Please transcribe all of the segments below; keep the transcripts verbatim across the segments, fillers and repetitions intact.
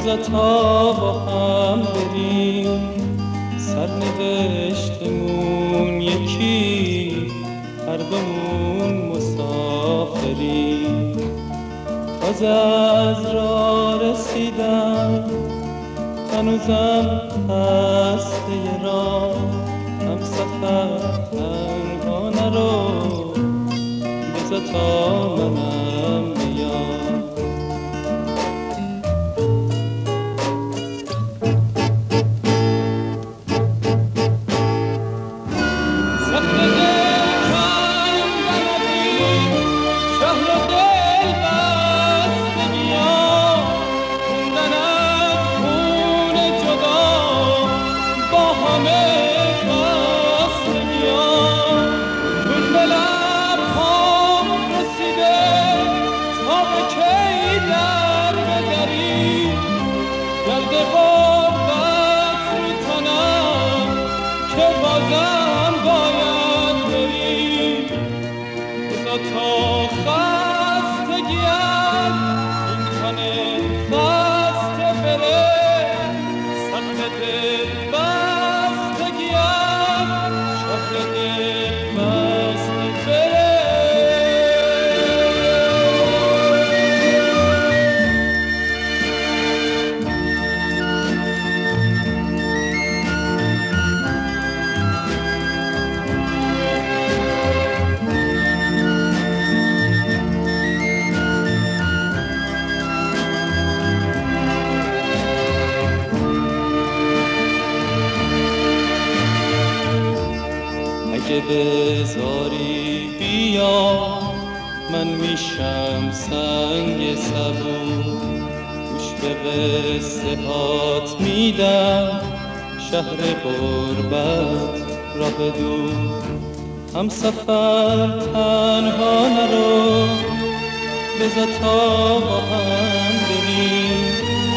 بذار تا با هم بریم، سرنوشتمون یکی، هر دومون مسافریم. تازه از راه رسیدم، هنوزم هسته راه، هم سفر تنها نرو، بذار تا منم بیام. اگه بذاری بیا، من میشم سنگ صبور، گوش به قصه هات میدم، شهر غربت راه دور. هم سفر تنها نرو، بذار تا با هم بریم،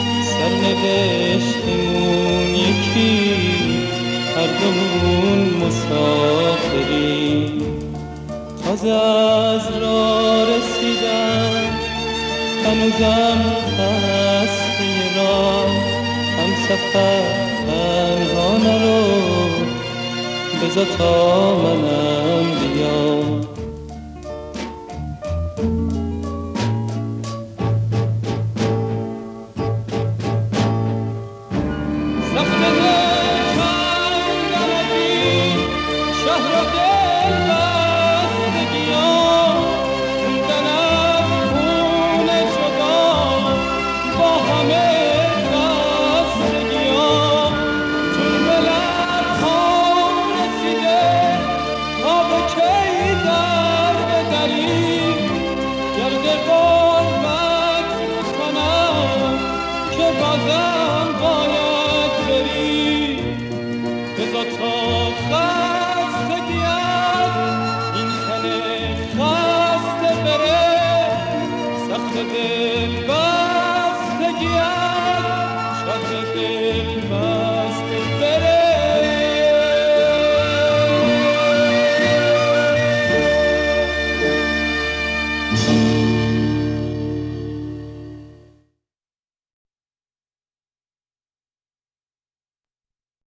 سرنوشتمون یکی، هر دومون مسافریم. تازه از راه رسیدم، هنوزم هسته راه، هم سفر تنها نرو، بذار تا منم بیام.